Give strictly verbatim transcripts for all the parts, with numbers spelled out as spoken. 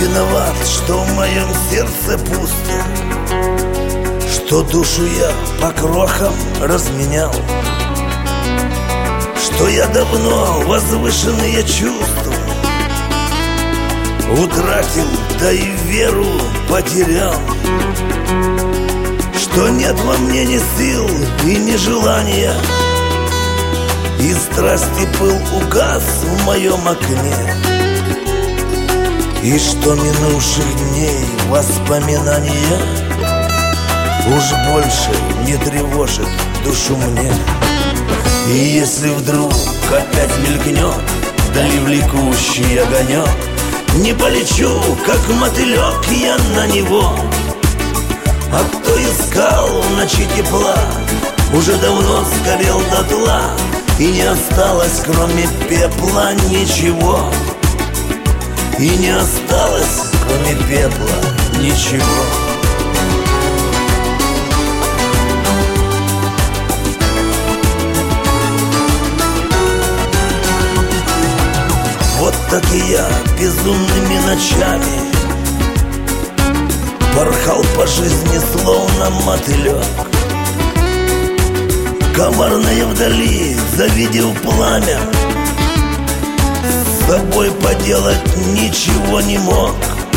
виноват, что в моем сердце пусто, что душу я по крохам разменял, что я давно возвышенные чувства утратил, да и веру потерял, что нет во мне ни сил и ни желания, и страсти пыл угас в моем окне, и что минувших дней воспоминания уж больше не тревожит душу мне. И если вдруг опять мелькнет вдали влекущий огонек, не полечу, как мотылек, я на него. А кто искал в ночи тепла, уже давно сгорел дотла, и не осталось, кроме пепла, ничего. И не осталось, кроме пепла, ничего. Вот так и я безумными ночами порхал по жизни, словно мотылек. Коварное вдали, завидев пламя, с собой поделать ничего не мог.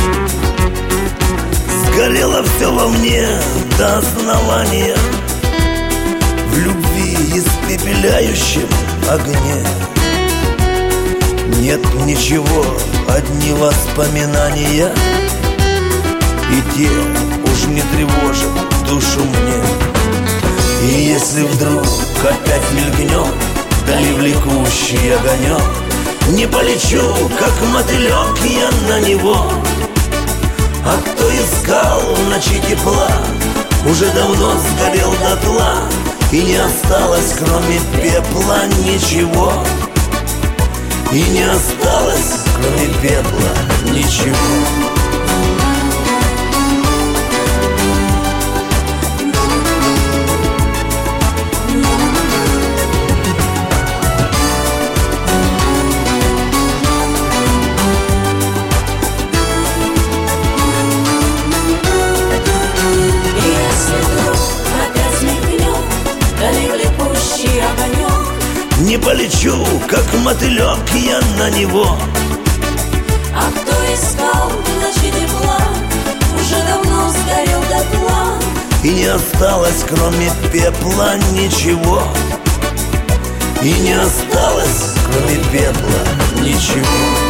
Сгорело все во мне до основания, в любви испепеляющем огне. Нет ничего, одни воспоминания, и те уж не тревожат душу мне. И если вдруг опять мелькнет вдали влекущий огонек, не полечу, как мотылек, я на него. А кто искал в ночи тепла, уже давно сгорел дотла, и не осталось, кроме пепла, ничего. И не осталось, кроме пепла, ничего. Не полечу, как мотылек, я на него. А кто искал в ночи тепла, уже давно сгорел дотла, и не осталось, кроме пепла, ничего. И не осталось, кроме пепла, ничего.